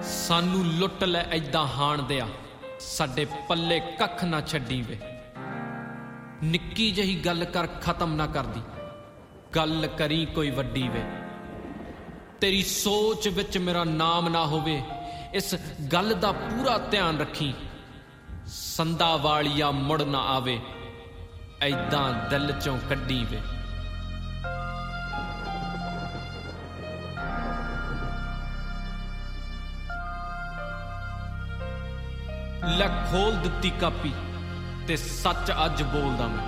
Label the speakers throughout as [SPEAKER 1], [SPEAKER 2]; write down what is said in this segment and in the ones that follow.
[SPEAKER 1] सानू लुट लै ऐदां हाण दिया, साडे पल्ले कख ना छड्डी वे। निक्की जही गल कर खत्म ना कर दी, गल करी कोई वड्डी वे। तेरी सोच विच मेरा नाम ना होवे, इस गल दा पूरा ध्यान रखी। संदा वालिया मुड़ ना आवे, ऐदां दिल चों कड्डी वे। लै खोल दित्ती कापी ते सच अज बोलदा मैं।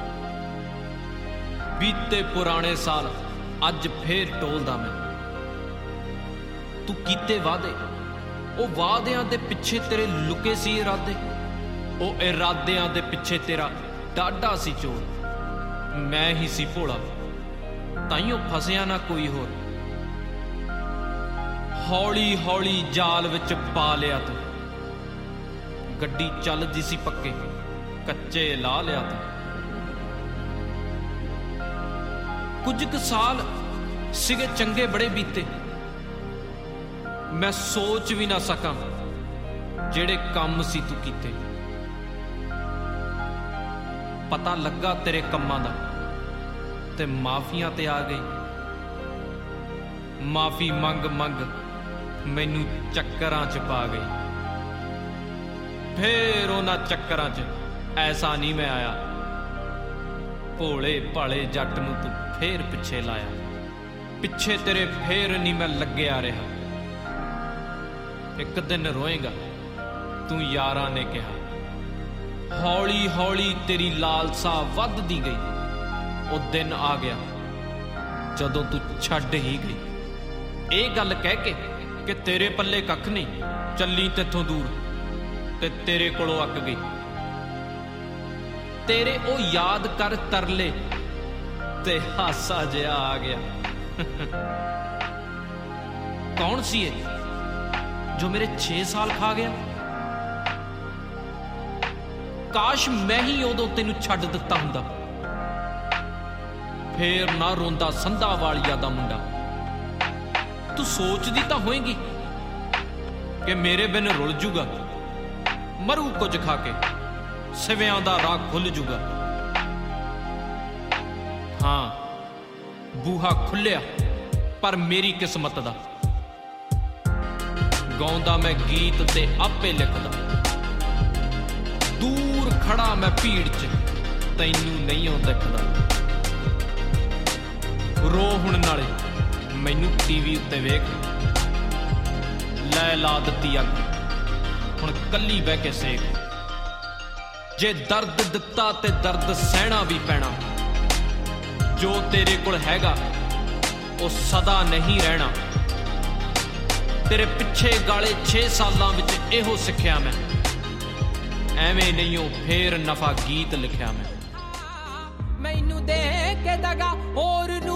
[SPEAKER 1] बीते पुराने साल अज फेर टोलदा मैं। तू कीते वादे, ओ वादियां दे पिछे तेरे लुके सी इरादे, ओ इरादियां दे पिछे तेरा डाडा सी चोर। मैं ही सी भोला, ताइयों फसिया ना कोई होर। हौली हौली जाल विच पा लिया तू, गड्डी चलदी सी पक्के, कच्चे ला लिया तू। कुछ क साल सिगे चंगे बड़े बीते, मैं सोच भी ना सकां जेड़े कम सी तू कीते। पता लगा तेरे कम्मां दा ते माफियां ते आ गई। माफी मंग मंग मैनू चक्करां च पा गई। फिर उन्हां चक्करां च ऐसा नहीं मैं आया, भोले भाले जट नूं तू फिर पिछे लाया। पिछे तेरे फिर नहीं मैं लग्या रहा। एक दिन रोएगा तू यारां ने कहा। हौली हौली तेरी लालसा वधदी गई। वो दिन आ गया जदों तू छड्ड ही गई। ये गल कह के कि तेरे पल्ले कख नहीं, चली तेथों दूर ते तेरे कोलों अक गई। तेरे ओ याद कर तरले ते हासा जिहा आ गया। कौन सी है जो मेरे 6 साल खा गया? काश मैं ही उदों तेनू छड्ड दित्ता हुंदा, फिर ना रोंदा संधा वालिया दा मुंडा। तू सोचदी तां होएगी कि मेरे बिन रुल जूगा, मरू कुछ खा के, सिवियां दा राह खुल जूगा। हाँ बूहा खुलिया पर मेरी किस्मत दा। गाउंदा मैं गीत ते आपे लिखदा, दूर खड़ा मैं भीड़ च, तैनू नहीं आउं दिखदा। रो हुण नाले मैनू टीवी उत्ते वेख, लै ला दित्ती अग, हुण कल्ली बह के सेक। जे दर्द दिता ते दर्द सहना भी पैना, जो तेरे कोल हैगा वो सदा नहीं रहना। तेरे पिछे गाले 6 सालां विच इहो सिक्ख्या मैं, एवें नहीं हो फिर नफा गीत लिखिया मैं।
[SPEAKER 2] मैनू दे के दगा होर नू